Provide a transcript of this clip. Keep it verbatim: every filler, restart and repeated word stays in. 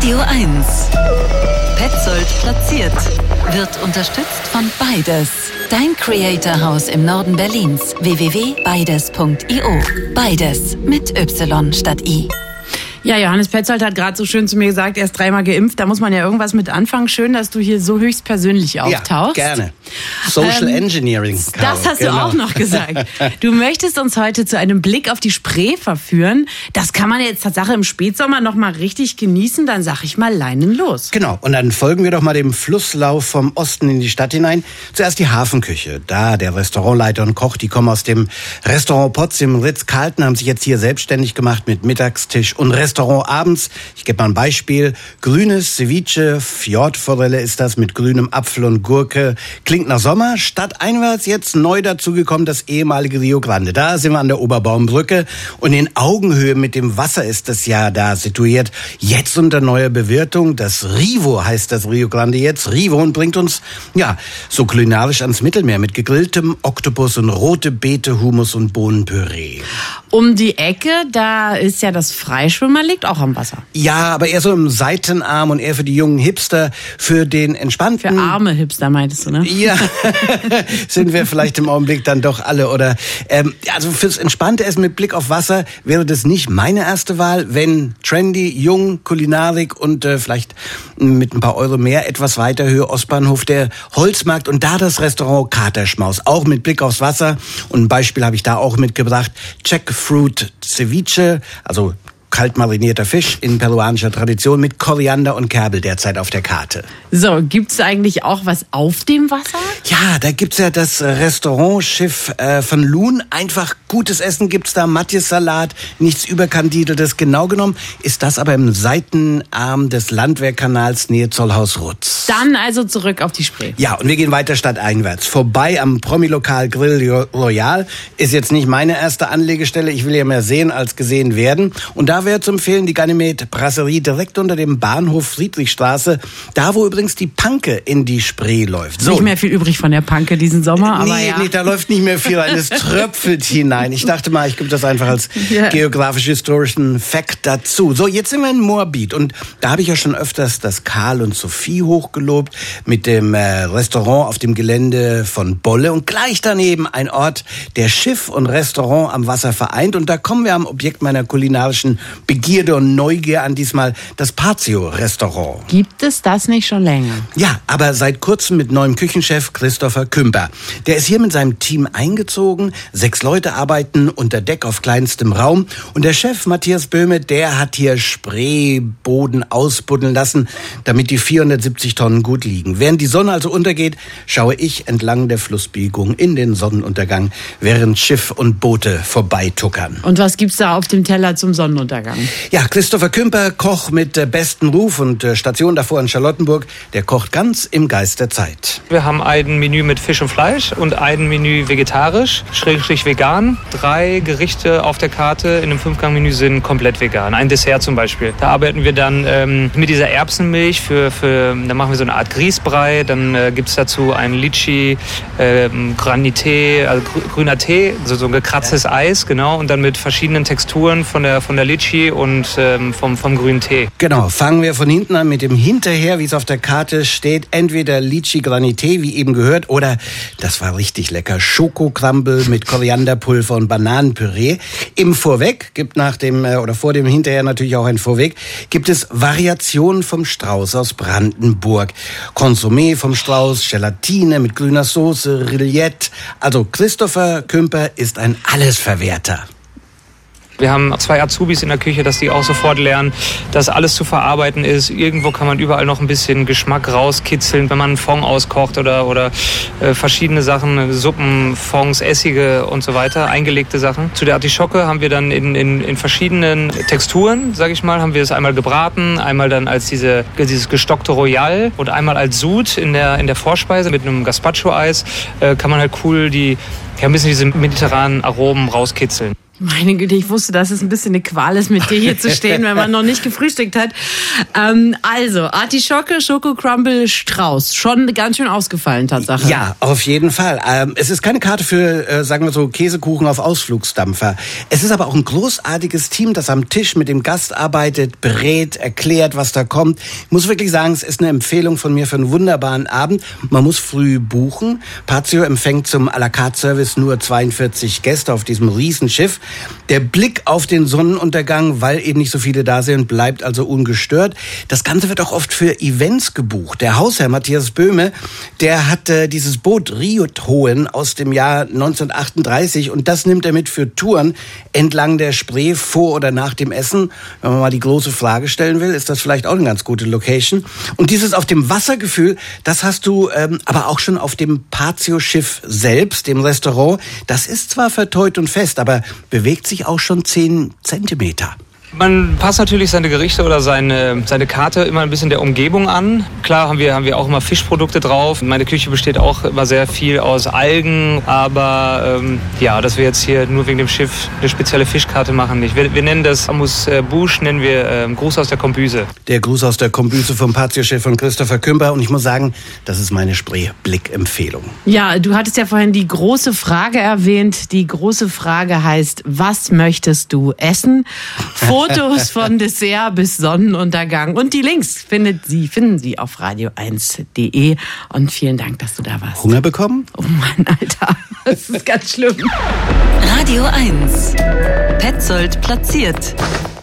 Radio eins. Petzold platziert. Wird unterstützt von Beides. Dein Creator-Haus im Norden Berlins. w w w punkt beides punkt i o. Beides mit Y statt I. Ja, Johannes Petzold hat gerade so schön zu mir gesagt, er ist dreimal geimpft. Da muss man ja irgendwas mit anfangen. Schön, dass du hier so höchstpersönlich auftauchst. Ja, gerne. Social ähm, Engineering. Caro. Das hast genau. du auch noch gesagt. Du möchtest uns heute zu einem Blick auf die Spree verführen. Das kann man jetzt Tatsache im Spätsommer noch mal richtig genießen. Dann sag ich mal Leinen los. Genau. Und dann folgen wir doch mal dem Flusslauf vom Osten in die Stadt hinein. Zuerst die Hafenküche. Da der Restaurantleiter und Koch, die kommen aus dem Restaurant Potz im Ritz-Carlton, haben sich jetzt hier selbstständig gemacht mit Mittagstisch und Restaurant abends. Ich gebe mal ein Beispiel. Grünes Ceviche, Fjordforelle ist das mit grünem Apfel und Gurke. Klingt nach Sommer. Stadteinwärts jetzt neu dazugekommen das ehemalige Rio Grande. Da sind wir an der Oberbaumbrücke und in Augenhöhe mit dem Wasser ist das ja da situiert. Jetzt unter neuer Bewirtung. Das Rivo heißt das Rio Grande jetzt. Rivo und bringt uns, ja, so kulinarisch ans Mittelmeer mit gegrilltem Oktopus und rote Beete, Hummus und Bohnenpüree. Um die Ecke, da ist ja das Freischwimmer, liegt auch am Wasser. Ja, aber eher so im Seitenarm und eher für die jungen Hipster, für den entspannten... Für arme Hipster meintest du, ne? Ja, sind wir vielleicht im Augenblick dann doch alle. Oder ähm, also fürs entspannte Essen mit Blick auf Wasser wäre das nicht meine erste Wahl, wenn trendy, jung, Kulinarik und äh, vielleicht mit ein paar Euro mehr etwas weiter Höhe Ostbahnhof, der Holzmarkt und da das Restaurant Katerschmaus, auch mit Blick aufs Wasser. Und ein Beispiel habe ich da auch mitgebracht. Jackfruit Ceviche, also kalt marinierter Fisch in peruanischer Tradition mit Koriander und Kerbel derzeit auf der Karte. So, gibt's eigentlich auch was auf dem Wasser? Ja, da gibt's ja das Restaurantschiff äh, von Loon. Einfach gutes Essen gibt's da, Matjes-Salat, nichts Überkandideltes. Genau genommen ist das aber im Seitenarm des Landwehrkanals Nähe Zollhaus-Rutz. Dann also zurück auf die Spree. Ja, und wir gehen weiter stadteinwärts. Vorbei am Promi-Lokal Grill Royal. Ist jetzt nicht meine erste Anlegestelle. Ich will ja mehr sehen als gesehen werden. Und da wäre zu empfehlen die Ganymed Brasserie direkt unter dem Bahnhof Friedrichstraße. Da, wo übrigens die Panke in die Spree läuft. So. Nicht mehr viel übrig von der Panke diesen Sommer, aber nee, ja. Nee, da läuft nicht mehr viel rein. Es tröpfelt hinein. Ich dachte mal, ich gebe das einfach als ja. geografisch-historischen Fact dazu. So, jetzt sind wir in Moabit. Und da habe ich ja schon öfters das Karl und Sophie hochgelobt mit dem äh, Restaurant auf dem Gelände von Bolle. Und gleich daneben ein Ort, der Schiff und Restaurant am Wasser vereint. Und da kommen wir am Objekt meiner kulinarischen Begierde und Neugier an, diesmal das Patio-Restaurant. Gibt es das nicht schon länger? Ja, aber seit kurzem mit neuem Küchenchef Christopher Kümper. Der ist hier mit seinem Team eingezogen. Sechs Leute arbeiten unter Deck auf kleinstem Raum. Und der Chef Matthias Böhme, der hat hier Spreeboden ausbuddeln lassen, damit die vierhundertsiebzig Tonnen gut liegen. Während die Sonne also untergeht, schaue ich entlang der Flussbiegung in den Sonnenuntergang, während Schiff und Boote vorbeituckern. Und was gibt's da auf dem Teller zum Sonnenuntergang? Ja, Christopher Kümper, Koch mit äh, bestem Ruf und äh, Station davor in Charlottenburg, der kocht ganz im Geist der Zeit. Wir haben ein Menü mit Fisch und Fleisch und ein Menü vegetarisch, schrägstrich vegan. Drei Gerichte auf der Karte in einem Fünfgang-Menü sind komplett vegan. Ein Dessert zum Beispiel. Da arbeiten wir dann ähm, mit dieser Erbsenmilch, für, für, da machen wir so eine Art Grießbrei. Dann äh, gibt es dazu ein Litchi, äh, Granité, also grü- grüner Tee, also so ein gekratztes Eis, genau. Und dann mit verschiedenen Texturen von der, von der Litchi und ähm, vom, vom grünen Tee. Genau, fangen wir von hinten an mit dem Hinterher, wie es auf der Karte steht. Entweder Litchi Granité, wie eben gehört, oder, das war richtig lecker, Schokocrumble mit Korianderpulver und Bananenpüree. Im Vorweg, gibt nach dem, oder vor dem Hinterher natürlich auch ein Vorweg, gibt es Variationen vom Strauß aus Brandenburg. Consommé vom Strauß, Gelatine mit grüner Soße, Rillette. Also Christopher Kümper ist ein Allesverwerter. Wir haben zwei Azubis in der Küche, dass die auch sofort lernen, dass alles zu verarbeiten ist. Irgendwo kann man überall noch ein bisschen Geschmack rauskitzeln, wenn man einen Fond auskocht oder, oder äh, verschiedene Sachen, Suppen, Fonds, Essige und so weiter, eingelegte Sachen. Zu der Artischocke haben wir dann in, in, in verschiedenen Texturen, sage ich mal, haben wir es einmal gebraten, einmal dann als diese, dieses gestockte Royal und einmal als Sud in der, in der Vorspeise mit einem Gazpacho-Eis. Äh, kann man halt cool die, ja, ein bisschen diese mediterranen Aromen rauskitzeln. Meine Güte, ich wusste, dass es ein bisschen eine Qual ist, mit dir hier zu stehen, wenn man noch nicht gefrühstückt hat. Ähm, also, Artischocke, Schokocrumble, Strauß. Schon ganz schön ausgefallen, Tatsache. Ja, auf jeden Fall. Ähm, es ist keine Karte für, äh, sagen wir so, Käsekuchen auf Ausflugsdampfer. Es ist aber auch ein großartiges Team, das am Tisch mit dem Gast arbeitet, berät, erklärt, was da kommt. Ich muss wirklich sagen, es ist eine Empfehlung von mir für einen wunderbaren Abend. Man muss früh buchen. Patio empfängt zum à la carte Service nur zweiundvierzig Gäste auf diesem Riesenschiff. Der Blick auf den Sonnenuntergang, weil eben nicht so viele da sind, bleibt also ungestört. Das Ganze wird auch oft für Events gebucht. Der Hausherr Matthias Böhme, der hat äh, dieses Boot Riot Hohen aus dem Jahr neunzehnhundertachtunddreißig und das nimmt er mit für Touren entlang der Spree vor oder nach dem Essen. Wenn man mal die große Frage stellen will, ist das vielleicht auch eine ganz gute Location. Und dieses auf dem Wassergefühl, das hast du ähm, aber auch schon auf dem Patio-Schiff selbst, dem Restaurant. Das ist zwar verteut und fest, aber bewegt sich auch schon zehn Zentimeter. Man passt natürlich seine Gerichte oder seine, seine Karte immer ein bisschen der Umgebung an. Klar haben wir, haben wir auch immer Fischprodukte drauf. Meine Küche besteht auch immer sehr viel aus Algen. Aber ähm, ja, dass wir jetzt hier nur wegen dem Schiff eine spezielle Fischkarte machen, nicht. Wir, wir nennen das Amuse Bouche, nennen wir äh, Gruß aus der Kombüse. Der Gruß aus der Kombüse vom Patio-Chef von Christopher Kümper. Und ich muss sagen, das ist meine Spree-Blick-Empfehlung. Ja, du hattest ja vorhin die große Frage erwähnt. Die große Frage heißt, was möchtest du essen? Fotos von Dessert bis Sonnenuntergang. Und die Links findet Sie, finden Sie auf radio eins punkt de. Und vielen Dank, dass du da warst. Hunger bekommen? Oh Mann, Alter. Das ist ganz schlimm. Radio eins. Petzold platziert.